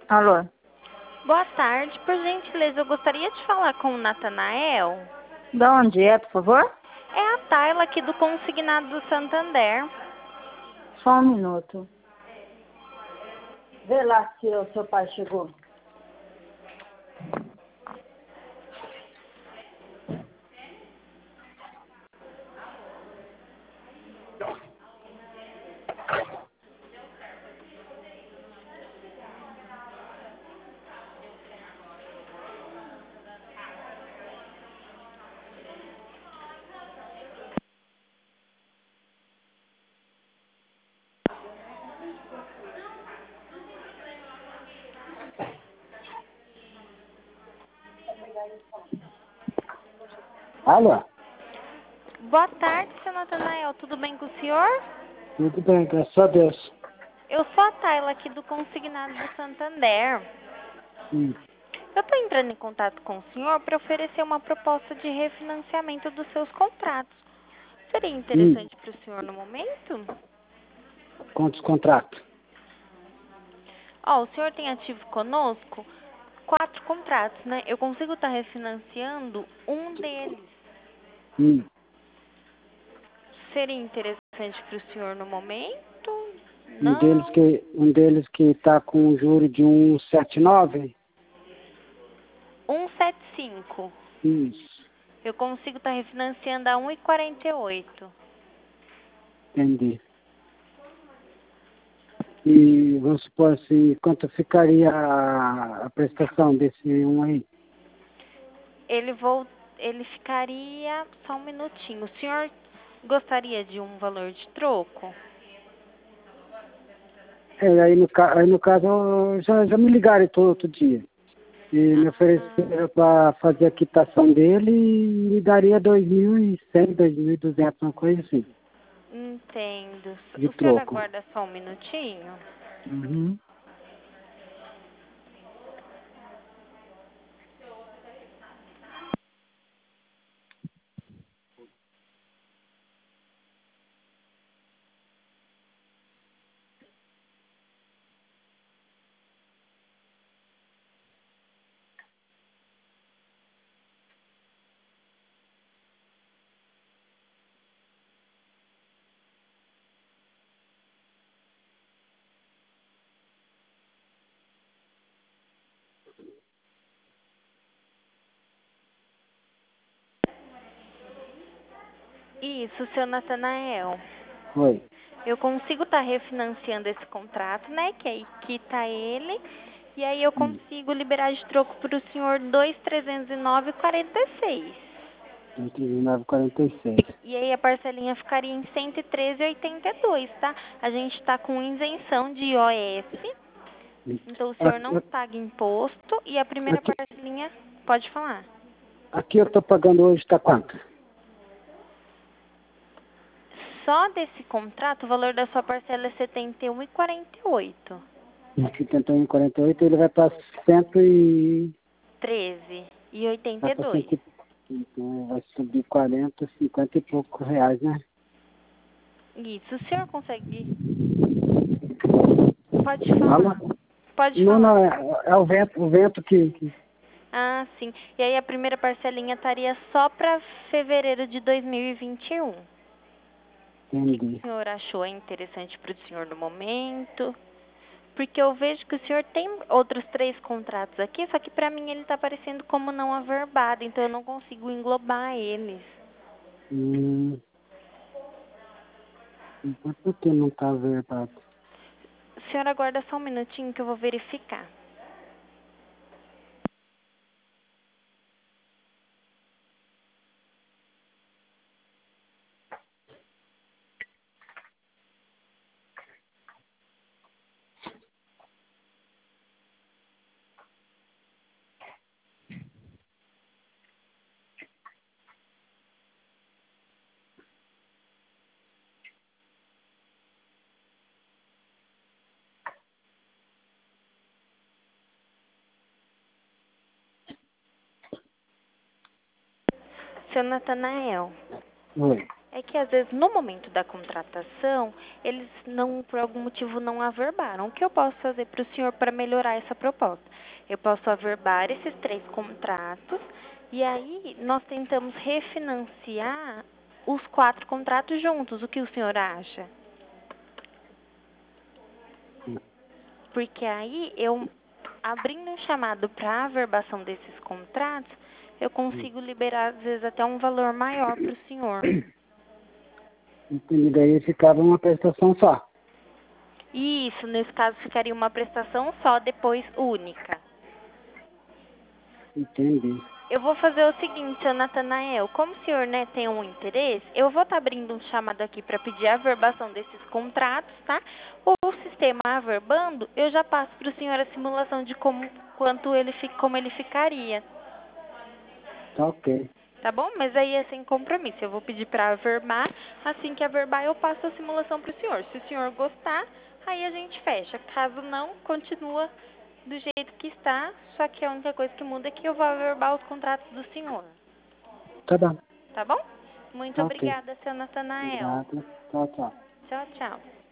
Alô? Boa tarde, por gentileza, eu gostaria de falar com o Natanael. De onde é, por favor? É a Tayla aqui do Consignado do Santander. Só um minuto. Vê lá se o seu pai chegou. Alô? Boa tarde, seu Natanael, tudo bem com o senhor? Tudo bem, graças a Deus. Eu sou a Tayla aqui do Consignado do Santander. Hum. Eu estou entrando em contato com o senhor para oferecer uma proposta de refinanciamento dos seus contratos. Seria interessante para o senhor no momento? Quantos contratos? Ó, o senhor tem ativo conosco 4 contratos, né? Eu consigo estar refinanciando um deles. Seria interessante para o senhor no momento? Não. Um deles que está com um juro de 1,79? 175. Isso, Eu consigo estar refinanciando a 1,48. entendi. E vamos supor assim, quanto ficaria a prestação desse um aí? Ele ficaria só um minutinho. O senhor gostaria de um valor de troco? Aí no caso já me ligaram outro dia. E me Ah, ofereceram para fazer a quitação dele e me daria 2.100, 2.200, uma coisa assim, entendo. de O senhor troco. aguarda só um minutinho? Uhum. Isso, seu Natanael. Foi. Eu consigo estar refinanciando esse contrato, né? Que aí quita ele. E aí eu Hum. consigo liberar de troco para o senhor 2.309,46. 39,46. E aí a parcelinha ficaria em 113,82, tá? A gente está com isenção de IOF, então o senhor não Aqui, paga imposto e a primeira aqui, parcelinha, pode falar. aqui eu estou pagando hoje, está quanto? Só desse contrato, o valor da sua parcela é R$ 71,48. 71,48, ele vai para 100 e... Vai para 100 13,82. e... Então, vai subir 40, 50 e poucos reais, né? Isso, o senhor consegue... Pode Alô? falar. Pode Não, falar. não, é o vento que... Ah, sim. E aí a primeira parcelinha estaria só para fevereiro de 2021. O que o Entendi. senhor achou interessante para o senhor no momento? Porque eu vejo que o senhor tem outros 3 contratos aqui, só que para mim ele está aparecendo como não averbado, então eu não consigo englobar eles. Hum, então por que não está verdade? O senhor aguarda só um minutinho que eu vou verificar. Seu Natanael, Oi. É que às vezes no momento da contratação, eles não, por algum motivo, não averbaram. O que eu posso fazer para o senhor para melhorar essa proposta? Eu posso averbar esses 3 contratos e aí nós tentamos refinanciar os 4 contratos juntos. O que o senhor acha? Porque aí eu, abrindo um chamado para averbação desses contratos, eu consigo liberar às vezes até um valor maior para o senhor. E daí ficava uma prestação só. Isso, nesse caso ficaria uma prestação só, depois única. Entendi. Eu vou fazer o seguinte, seu Natanael, como o senhor, né, tem um interesse, eu vou estar abrindo um chamado aqui para pedir a averbação desses contratos, tá? O sistema averbando, eu já passo para o senhor a simulação de como ele ficaria. Tá ok. Tá bom? Mas aí é sem compromisso. Eu vou pedir para averbar. Assim que averbar, eu passo a simulação para o senhor. Se o senhor gostar, aí a gente fecha. Caso não, continua do jeito que está. Só que a única coisa que muda é que eu vou averbar os contratos do senhor. Tá bom. Tá bom? Muito Tá ok. obrigada, seu Natanael. Obrigado. Tchau, tchau. Tchau, tchau.